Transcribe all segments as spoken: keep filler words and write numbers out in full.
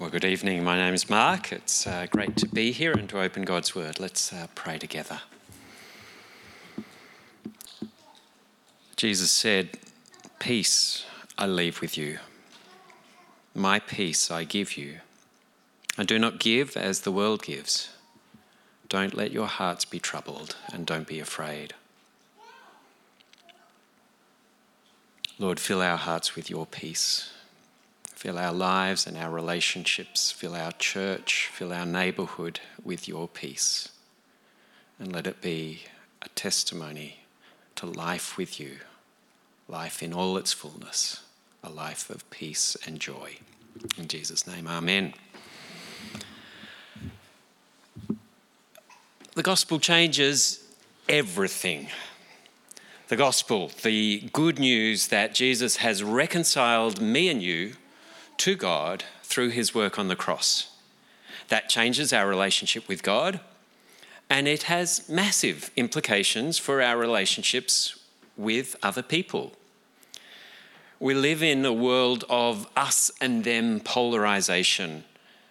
Well, good evening. My name is Mark. It's uh, great to be here and to open God's Word. Let's uh, pray together. Jesus said, "Peace I leave with you. My peace I give you. I do not give as the world gives. Don't let your hearts be troubled and don't be afraid." Lord, fill our hearts with your peace. Fill our lives and our relationships, fill our church, fill our neighbourhood with your peace. And let it be a testimony to life with you, life in all its fullness, a life of peace and joy. In Jesus' name, amen. The gospel changes everything. The gospel, the good news that Jesus has reconciled me and you to God through his work on the cross. That changes our relationship with God, and it has massive implications for our relationships with other people. We live in a world of us and them polarization,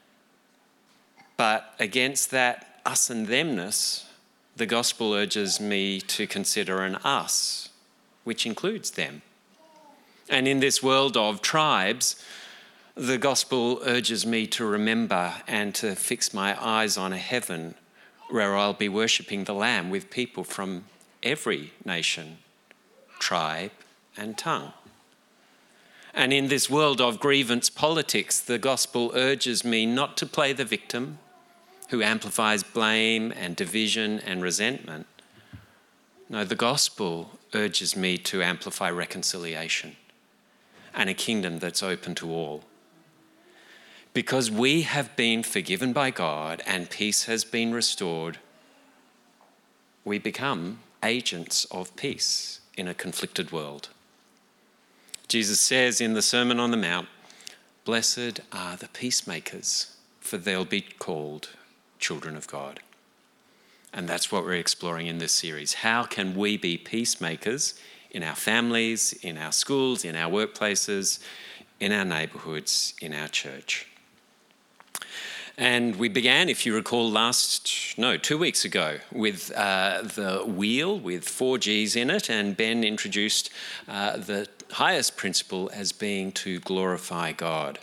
but against that us and themness, the gospel urges me to consider an us, which includes them. And in this world of tribes, the gospel urges me to remember and to fix my eyes on a heaven where I'll be worshipping the Lamb with people from every nation, tribe, and tongue. And in this world of grievance politics, the gospel urges me not to play the victim who amplifies blame and division and resentment. No, the gospel urges me to amplify reconciliation and a kingdom that's open to all. Because we have been forgiven by God and peace has been restored, we become agents of peace in a conflicted world. Jesus says in the Sermon on the Mount, "Blessed are the peacemakers, for they'll be called children of God." And that's what we're exploring in this series. How can we be peacemakers in our families, in our schools, in our workplaces, in our neighbourhoods, in our church? And we began, if you recall, last, no, two weeks ago with uh, the wheel with four G's in it, and Ben introduced uh, the highest principle as being to glorify God.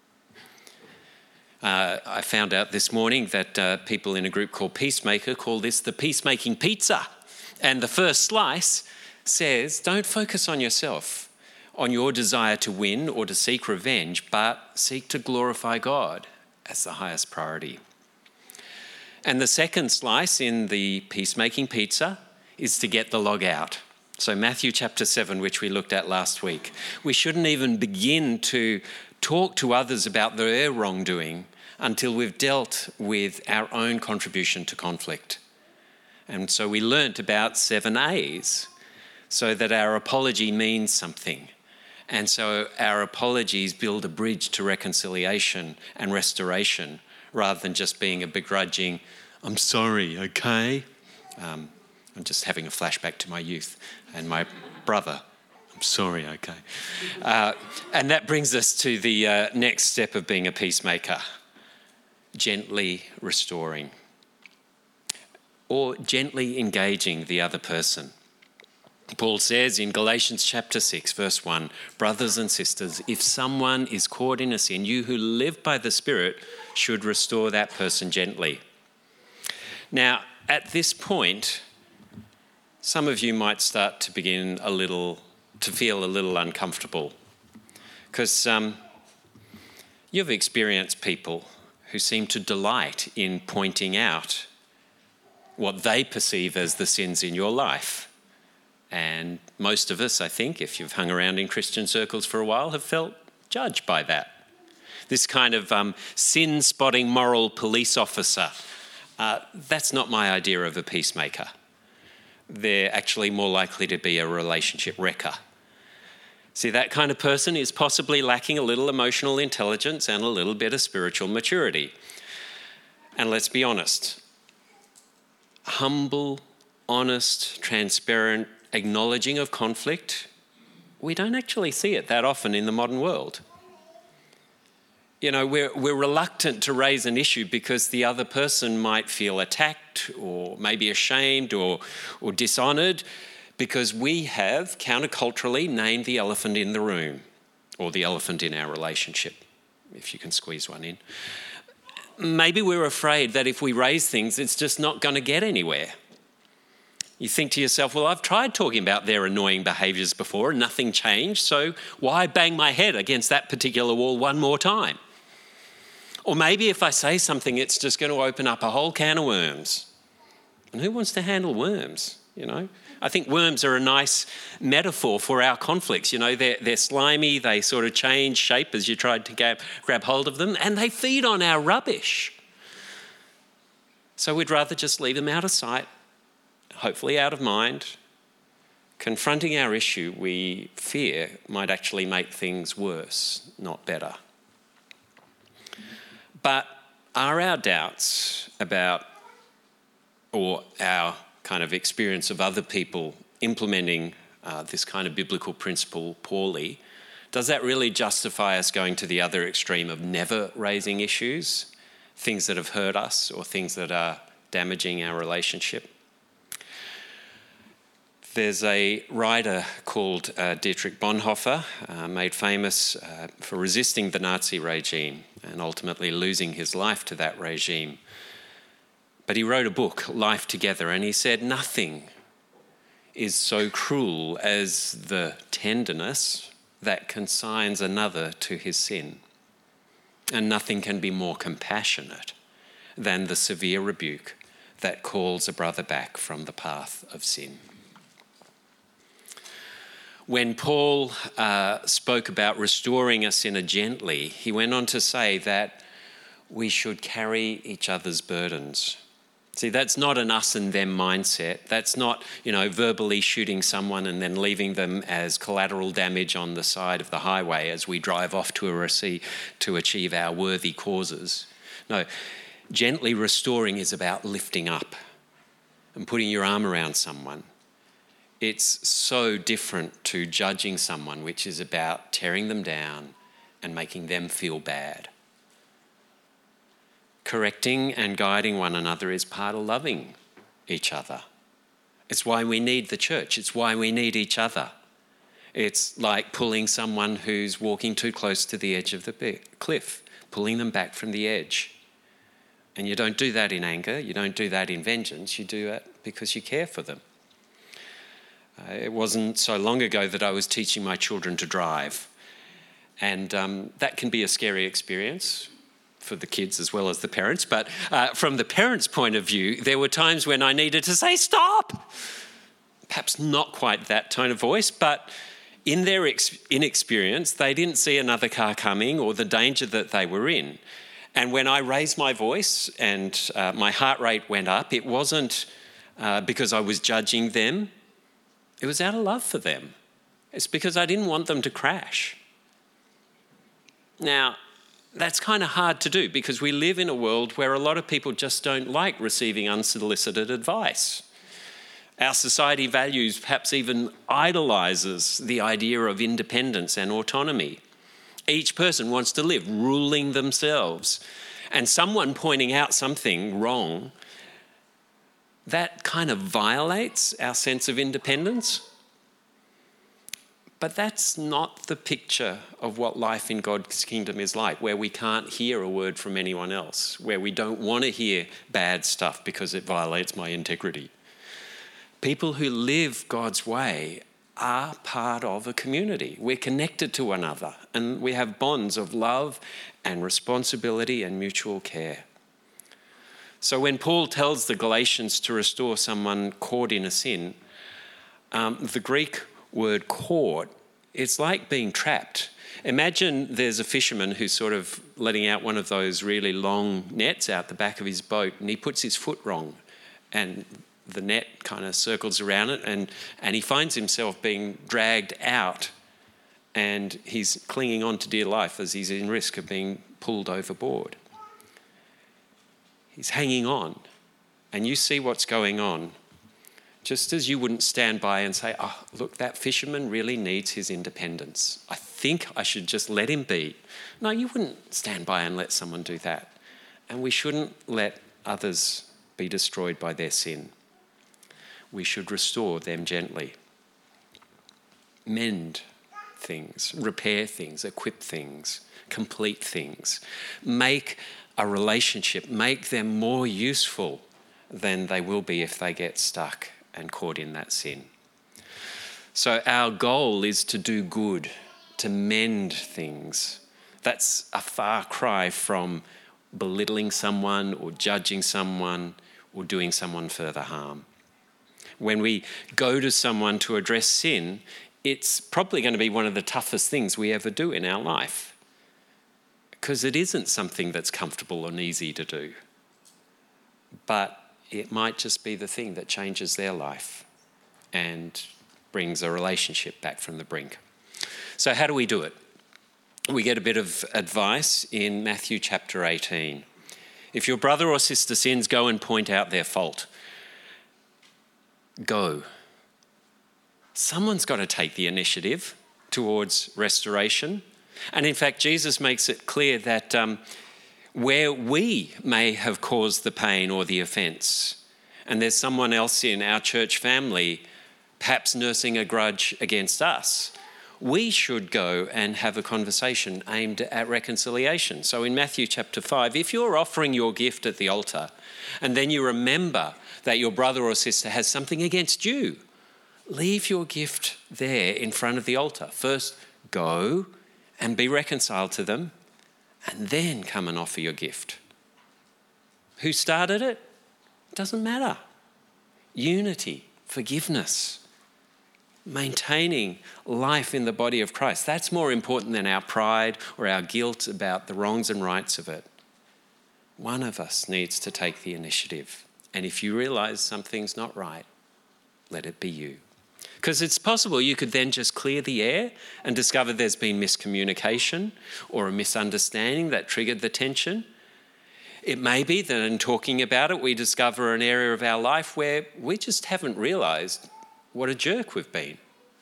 Uh, I found out this morning that uh, people in a group called Peacemaker call this the peacemaking pizza. And the first slice says, don't focus on yourself, on your desire to win or to seek revenge, but seek to glorify God as the highest priority. And the second slice in the peacemaking pizza is to get the log out. So Matthew chapter seven, which we looked at last week, we shouldn't even begin to talk to others about their wrongdoing until we've dealt with our own contribution to conflict. And so we learnt about seven A's so that our apology means something. And so our apologies build a bridge to reconciliation and restoration rather than just being a begrudging, "I'm sorry, okay?" Um, I'm just having a flashback to my youth and my brother. "I'm sorry, okay?" Uh, and that brings us to the uh, next step of being a peacemaker, gently restoring or gently engaging the other person. Paul says in Galatians chapter six, verse one, "Brothers and sisters, if someone is caught in a sin, you who live by the Spirit should restore that person gently." Now, at this point, some of you might start to begin a little, to feel a little uncomfortable, because um, you've experienced people who seem to delight in pointing out what they perceive as the sins in your life. And most of us, I think, if you've hung around in Christian circles for a while, have felt judged by that. This kind of um, sin-spotting moral police officer, uh, that's not my idea of a peacemaker. They're actually more likely to be a relationship wrecker. See, that kind of person is possibly lacking a little emotional intelligence and a little bit of spiritual maturity. And let's be honest, humble, honest, transparent, acknowledging of conflict, we don't actually see it that often in the modern world. You know, we're, we're reluctant to raise an issue because the other person might feel attacked or maybe ashamed or, or dishonoured because we have counterculturally named the elephant in the room or the elephant in our relationship, if you can squeeze one in. Maybe we're afraid that if we raise things, it's just not going to get anywhere. You think to yourself, well, I've tried talking about their annoying behaviours before and nothing changed, so why bang my head against that particular wall one more time? Or maybe if I say something, it's just going to open up a whole can of worms. And who wants to handle worms, you know? I think worms are a nice metaphor for our conflicts. You know, they're, they're slimy, they sort of change shape as you try to grab, grab hold of them, and they feed on our rubbish. So we'd rather just leave them out of sight, hopefully out of mind. Confronting our issue, we fear, might actually make things worse, not better. But are our doubts about, or our kind of experience of other people implementing uh, this kind of biblical principle poorly, does that really justify us going to the other extreme of never raising issues, things that have hurt us or things that are damaging our relationship? There's a writer called uh, Dietrich Bonhoeffer, uh, made famous uh, for resisting the Nazi regime and ultimately losing his life to that regime. But he wrote a book, Life Together, and he said, nothing is so cruel as the tenderness that consigns another to his sin. And nothing can be more compassionate than the severe rebuke that calls a brother back from the path of sin. When Paul uh, spoke about restoring a sinner gently, he went on to say that we should carry each other's burdens. See, that's not an us and them mindset. That's not, you know, verbally shooting someone and then leaving them as collateral damage on the side of the highway as we drive off to a receipt to achieve our worthy causes. No, gently restoring is about lifting up and putting your arm around someone. It's so different to judging someone, which is about tearing them down and making them feel bad. Correcting and guiding one another is part of loving each other. It's why we need the church. It's why we need each other. It's like pulling someone who's walking too close to the edge of the cliff, pulling them back from the edge. And you don't do that in anger. You don't do that in vengeance. You do it because you care for them. Uh, it wasn't so long ago that I was teaching my children to drive. And um, that can be a scary experience for the kids as well as the parents. But uh, from the parents' point of view, there were times when I needed to say, stop! Perhaps not quite that tone of voice, but in their ex- inexperience, they didn't see another car coming or the danger that they were in. And when I raised my voice and uh, my heart rate went up, it wasn't uh, because I was judging them. It was out of love for them. It's because I didn't want them to crash. Now, that's kind of hard to do because we live in a world where a lot of people just don't like receiving unsolicited advice. Our society values, perhaps even idolises the idea of independence and autonomy. Each person wants to live ruling themselves. And someone pointing out something wrong, that kind of violates our sense of independence. But that's not the picture of what life in God's kingdom is like, where we can't hear a word from anyone else, where we don't want to hear bad stuff because it violates my integrity. People who live God's way are part of a community. We're connected to one another and we have bonds of love and responsibility and mutual care. So when Paul tells the Galatians to restore someone caught in a sin, um, the Greek word caught, it's like being trapped. Imagine there's a fisherman who's sort of letting out one of those really long nets out the back of his boat and he puts his foot wrong and the net kind of circles around it and, and he finds himself being dragged out and he's clinging on to dear life as he's in risk of being pulled overboard. He's hanging on and you see what's going on. Just as you wouldn't stand by and say, oh, look, that fisherman really needs his independence. I think I should just let him be. No, you wouldn't stand by and let someone do that. And we shouldn't let others be destroyed by their sin. We should restore them gently. Mend things, repair things, equip things, complete things. Make a relationship, make them more useful than they will be if they get stuck and caught in that sin. So our goal is to do good, to mend things. That's a far cry from belittling someone or judging someone or doing someone further harm. When we go to someone to address sin, it's probably going to be one of the toughest things we ever do in our life, because it isn't something that's comfortable and easy to do. But it might just be the thing that changes their life and brings a relationship back from the brink. So how do we do it? We get a bit of advice in Matthew chapter eighteen. If your brother or sister sins, go and point out their fault. Go. Someone's got to take the initiative towards restoration. And in fact, Jesus makes it clear that um, where we may have caused the pain or the offence, and there's someone else in our church family perhaps nursing a grudge against us, we should go and have a conversation aimed at reconciliation. So in Matthew chapter five, if you're offering your gift at the altar and then you remember that your brother or sister has something against you, leave your gift there in front of the altar. First, go and be reconciled to them, and then come and offer your gift. Who started it? It doesn't matter. Unity, forgiveness, maintaining life in the body of Christ. That's more important than our pride or our guilt about the wrongs and rights of it. One of us needs to take the initiative. And if you realise something's not right, let it be you. Because it's possible you could then just clear the air and discover there's been miscommunication or a misunderstanding that triggered the tension. It may be that in talking about it, we discover an area of our life where we just haven't realised what a jerk we've been.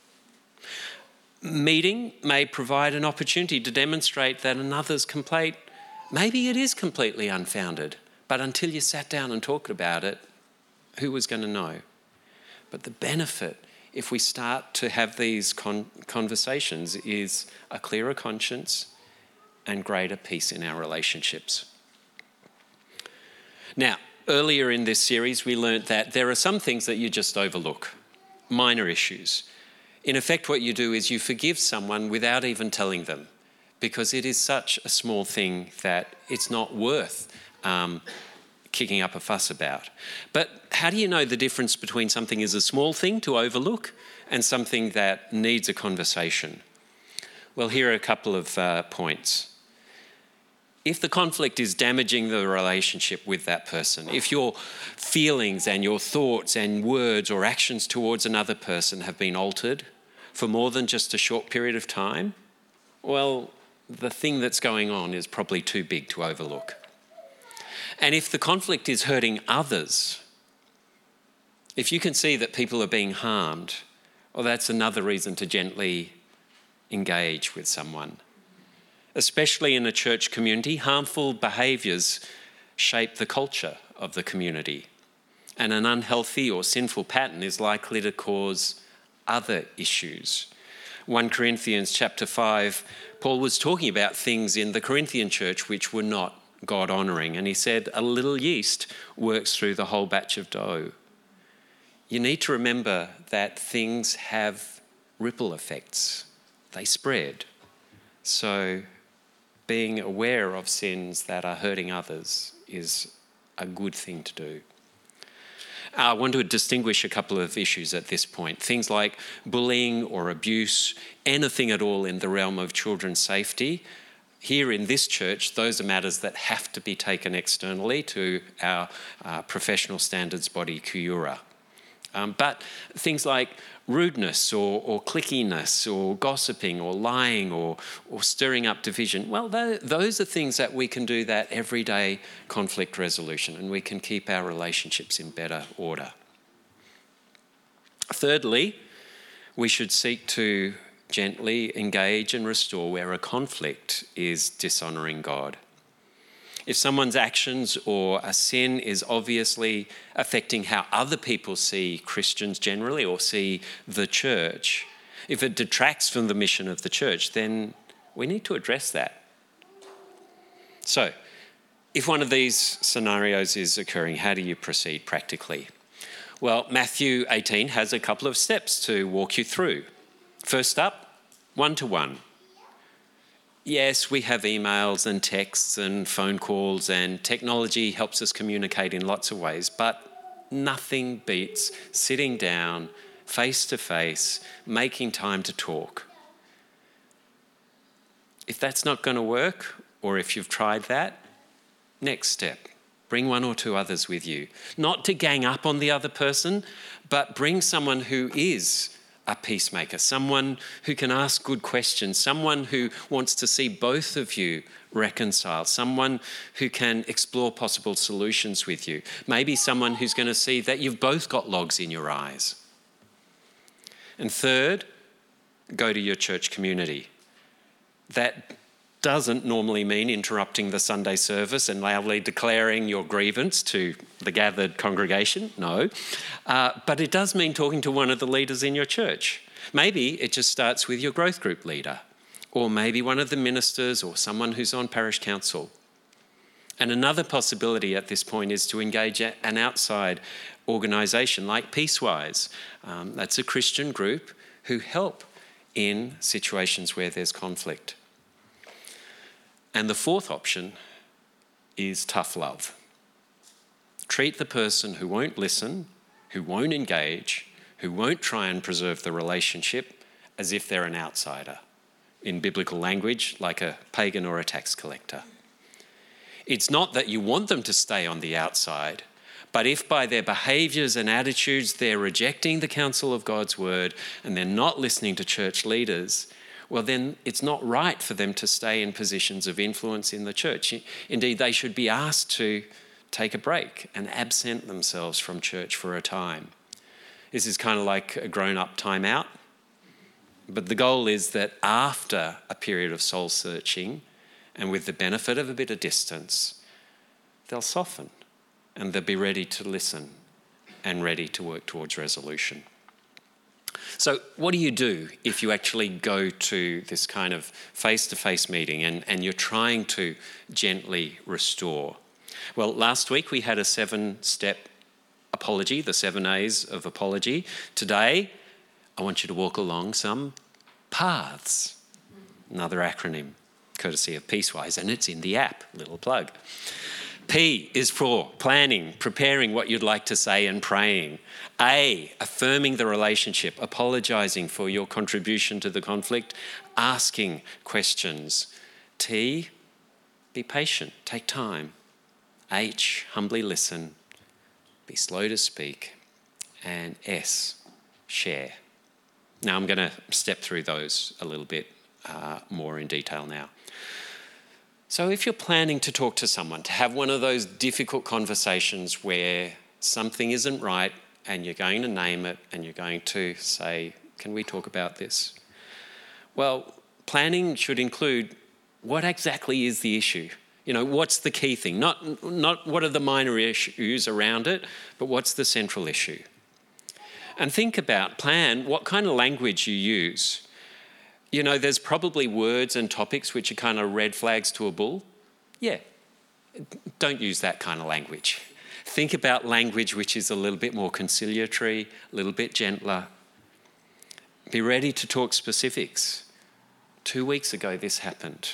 Meeting may provide an opportunity to demonstrate that another's complaint, maybe it is completely unfounded, but until you sat down and talked about it, who was going to know? But the benefit, if we start to have these con- conversations, is a clearer conscience and greater peace in our relationships. Now, earlier in this series, we learnt that there are some things that you just overlook, minor issues. In effect, what you do is you forgive someone without even telling them, because it is such a small thing that it's not worth um, kicking up a fuss about. But how do you know the difference between something is a small thing to overlook and something that needs a conversation? Well, here are a couple of uh, points. If the conflict is damaging the relationship with that person, if your feelings and your thoughts and words or actions towards another person have been altered for more than just a short period of time, well, the thing that's going on is probably too big to overlook. And if the conflict is hurting others, if you can see that people are being harmed, well, that's another reason to gently engage with someone. Especially in a church community, harmful behaviours shape the culture of the community. And an unhealthy or sinful pattern is likely to cause other issues. First Corinthians chapter five, Paul was talking about things in the Corinthian church which were not God-honouring. And he said, a little yeast works through the whole batch of dough. You need to remember that things have ripple effects. They spread. So being aware of sins that are hurting others is a good thing to do. I want to distinguish a couple of issues at this point. Things like bullying or abuse, anything at all in the realm of children's safety. Here in this church, those are matters that have to be taken externally to our uh, professional standards body, Kuyura. Um, but things like rudeness or, or clickiness or gossiping or lying or, or stirring up division, well, th- those are things that we can do that everyday conflict resolution, and we can keep our relationships in better order. Thirdly, we should seek to gently engage and restore where a conflict is dishonouring God. If someone's actions or a sin is obviously affecting how other people see Christians generally or see the church, if it detracts from the mission of the church, then we need to address that. So, if one of these scenarios is occurring, how do you proceed practically? Well, Matthew eighteen has a couple of steps to walk you through. First up, one-to-one. Yes, we have emails and texts and phone calls, and technology helps us communicate in lots of ways, but nothing beats sitting down face-to-face, making time to talk. If that's not going to work, or if you've tried that, next step, bring one or two others with you. Not to gang up on the other person, but bring someone who is a peacemaker, someone who can ask good questions, someone who wants to see both of you reconcile, someone who can explore possible solutions with you. Maybe someone who's going to see that you've both got logs in your eyes. And third, go to your church community. That doesn't normally mean interrupting the Sunday service and loudly declaring your grievance to the gathered congregation, no. Uh, but it does mean talking to one of the leaders in your church. Maybe it just starts with your growth group leader, or maybe one of the ministers or someone who's on parish council. And another possibility at this point is to engage an outside organisation like Peacewise. Um, that's a Christian group who help in situations where there's conflict. And the fourth option is tough love. Treat the person who won't listen, who won't engage, who won't try and preserve the relationship as if they're an outsider. In biblical language, like a pagan or a tax collector. It's not that you want them to stay on the outside, but if by their behaviours and attitudes they're rejecting the counsel of God's word and they're not listening to church leaders, well, then it's not right for them to stay in positions of influence in the church. Indeed, they should be asked to take a break and absent themselves from church for a time. This is kind of like a grown-up time out. But the goal is that after a period of soul searching and with the benefit of a bit of distance, they'll soften and they'll be ready to listen and ready to work towards resolution. So what do you do if you actually go to this kind of face-to-face meeting and, and you're trying to gently restore? Well, last week we had a seven-step apology, the seven A's of apology. Today, I want you to walk along some paths, another acronym, courtesy of Peacewise, and it's in the app, little plug. P is for planning, preparing what you'd like to say and praying. A, affirming the relationship, apologising for your contribution to the conflict, asking questions. T, be patient, take time. H, humbly listen, be slow to speak. And S, share. Now I'm going to step through those a little bit uh, more in detail now. So if you're planning to talk to someone, to have one of those difficult conversations where something isn't right and you're going to name it and you're going to say, can we talk about this? Well, planning should include what exactly is the issue? You know, what's the key thing? Not, not what are the minor issues around it, but what's the central issue? And think about, plan what kind of language you use. You know, there's probably words and topics which are kind of red flags to a bull. Yeah, don't use that kind of language. Think about language which is a little bit more conciliatory, a little bit gentler. Be ready to talk specifics. Two weeks ago this happened.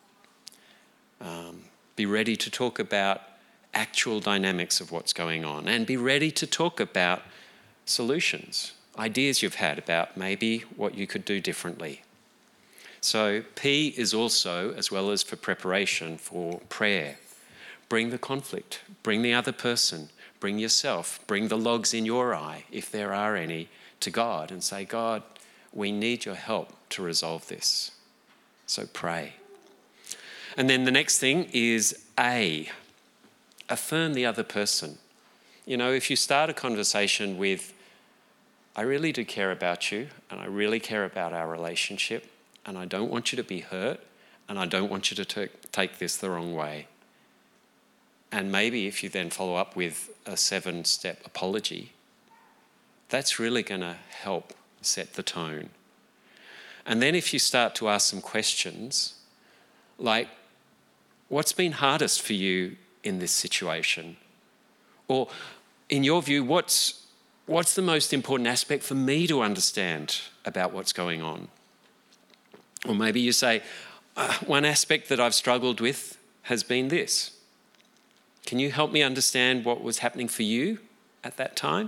Um, be ready to talk about actual dynamics of what's going on, and be ready to talk about solutions, ideas you've had about maybe what you could do differently. So P is also, as well as for preparation, for prayer. Bring the conflict, bring the other person, bring yourself, bring the logs in your eye, if there are any, to God and say, God, we need your help to resolve this. So pray. And then the next thing is A, affirm the other person. You know, if you start a conversation with, I really do care about you, and I really care about our relationship, and I don't want you to be hurt, and I don't want you to t- take this the wrong way. And maybe if you then follow up with a seven-step apology, that's really going to help set the tone. And then if you start to ask some questions, like, what's been hardest for you in this situation? Or, in your view, what's what's the most important aspect for me to understand about what's going on? Or maybe you say, uh, one aspect that I've struggled with has been this. Can you help me understand what was happening for you at that time?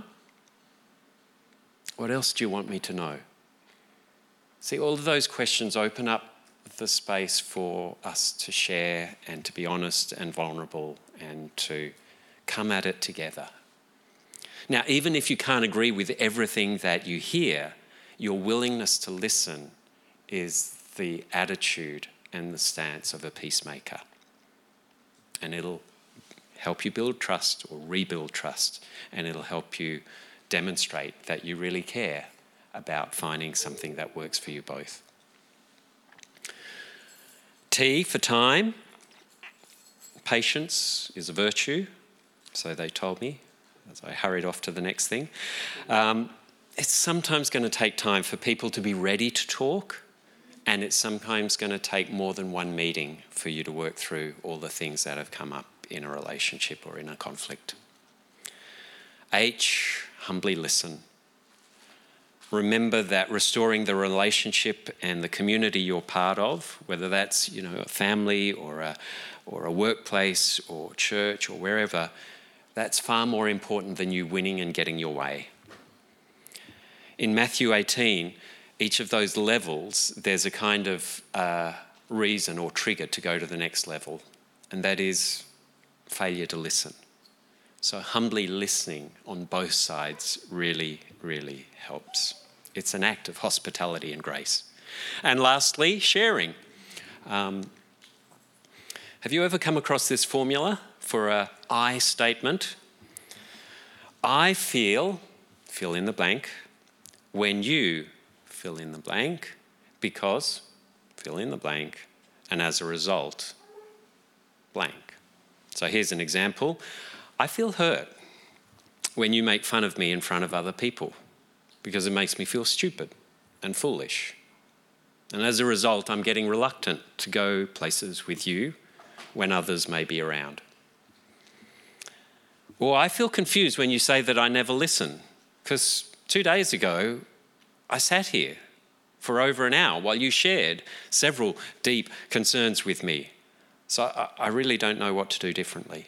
What else do you want me to know? See, all of those questions open up the space for us to share and to be honest and vulnerable and to come at it together. Now, even if you can't agree with everything that you hear, your willingness to listen is the attitude and the stance of a peacemaker. And it'll help you build trust or rebuild trust, and it'll help you demonstrate that you really care about finding something that works for you both. T for time. Patience is a virtue, so they told me as I hurried off to the next thing. Um, it's sometimes going to take time for people to be ready to talk, and it's sometimes going to take more than one meeting for you to work through all the things that have come up in a relationship or in a conflict. H, humbly listen. Remember that restoring the relationship and the community you're part of, whether that's, you know, a family or a, or a workplace or church or wherever, that's far more important than you winning and getting your way. In Matthew eighteen, each of those levels, there's a kind of uh, reason or trigger to go to the next level, and that is failure to listen. So humbly listening on both sides really, really helps. It's an act of hospitality and grace. And lastly, sharing. Um, have you ever come across this formula for a I statement? I feel, fill in the blank, when you fill in the blank, because, fill in the blank, and as a result, blank. So here's an example. I feel hurt when you make fun of me in front of other people because it makes me feel stupid and foolish. And as a result, I'm getting reluctant to go places with you when others may be around. Or I feel confused when you say that I never listen, because two days ago, I sat here for over an hour while you shared several deep concerns with me. So I, I really don't know what to do differently.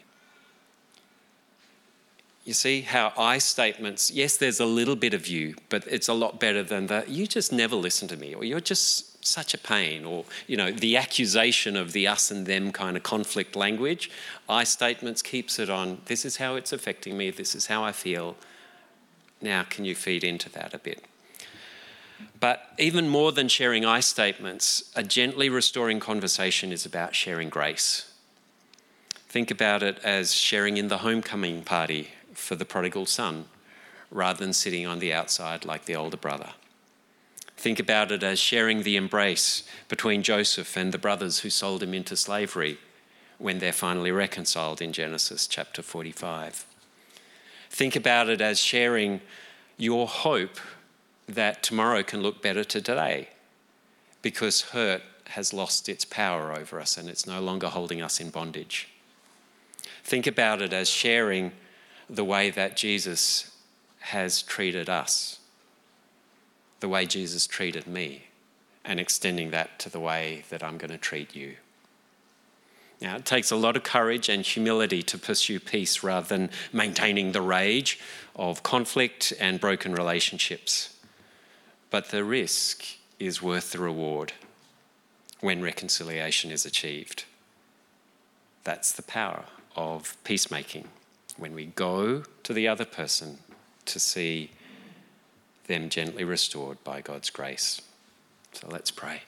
You see how I statements, yes, there's a little bit of you, but it's a lot better than the, you just never listen to me, or you're just such a pain, or, you know, the accusation of the us and them kind of conflict language. I statements keeps it on, this is how it's affecting me, this is how I feel. Now, can you feed into that a bit? But even more than sharing I statements, a gently restoring conversation is about sharing grace. Think about it as sharing in the homecoming party for the prodigal son, rather than sitting on the outside like the older brother. Think about it as sharing the embrace between Joseph and the brothers who sold him into slavery when they're finally reconciled in Genesis chapter forty-five. Think about it as sharing your hope that tomorrow can look better to today because hurt has lost its power over us and it's no longer holding us in bondage. Think about it as sharing the way that Jesus has treated us, the way Jesus treated me, and extending that to the way that I'm going to treat you. Now, it takes a lot of courage and humility to pursue peace rather than maintaining the rage of conflict and broken relationships. But the risk is worth the reward when reconciliation is achieved. That's the power of peacemaking, when we go to the other person to see them gently restored by God's grace. So let's pray.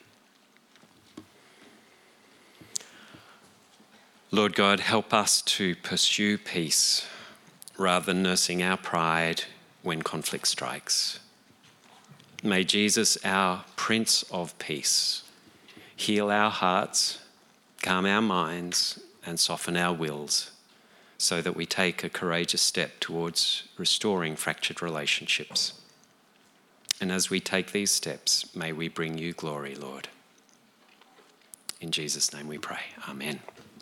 Lord God, help us to pursue peace rather than nursing our pride when conflict strikes. May Jesus, our Prince of Peace, heal our hearts, calm our minds, and soften our wills, so that we take a courageous step towards restoring fractured relationships. And as we take these steps, may we bring you glory, Lord. In Jesus' name we pray. Amen.